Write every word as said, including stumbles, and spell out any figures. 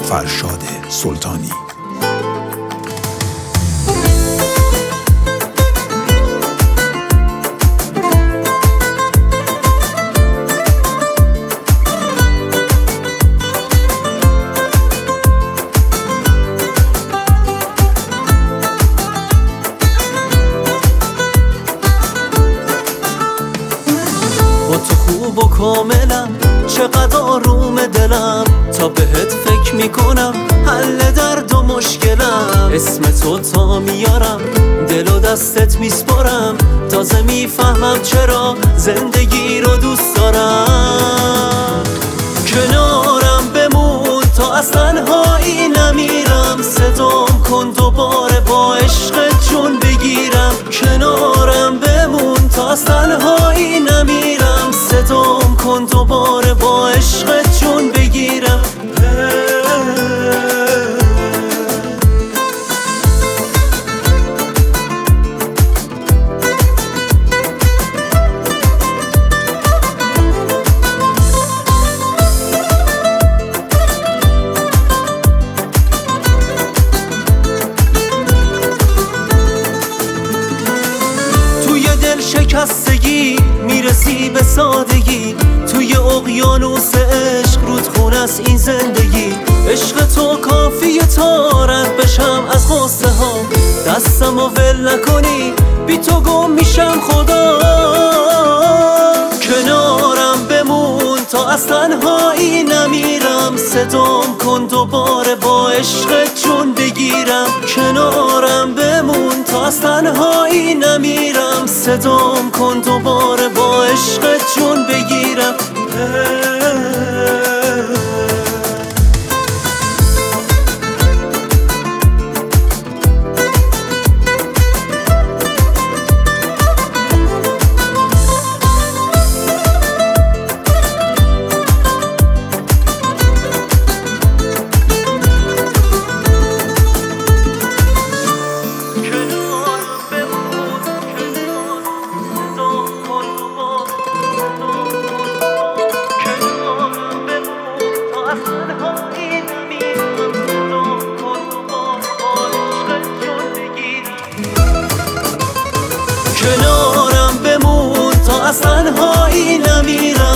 فرشاد سلطانی. خوب و کاملم، چقدر آروم دلم تا بهت فکر میکنم حل درد و مشکلم. اسم تو تا میارم دل و دستت میسپارم، تازه میفهمم چرا زندگی رو دوست دارم. کنارم بمون تا از تنهایی نمیرم، صدام کن دوباره با عشقت جون بگیرم. کنارم بمون تا از تنهایی نمیرم، صدام کن دوباره با عشقت جون بگیرم. شکستگی میرسی به سادگی، توی اقیانوس عشق رودخونه است این زندگی. عشق تو کافیه تا رد بشم از غصه ها، دستم و ول نکنی بی تو گم میشم خدا. کنارم بمون تا از تنهایی نمیرم، صدام کن دوباره با عشقت جون بگیرم. کنارم بمون تا از تنهایی نمیرم، صدام کن دوباره با عشقت جون بگیرم. کنارم بمون تا از تنهایی نمیرم،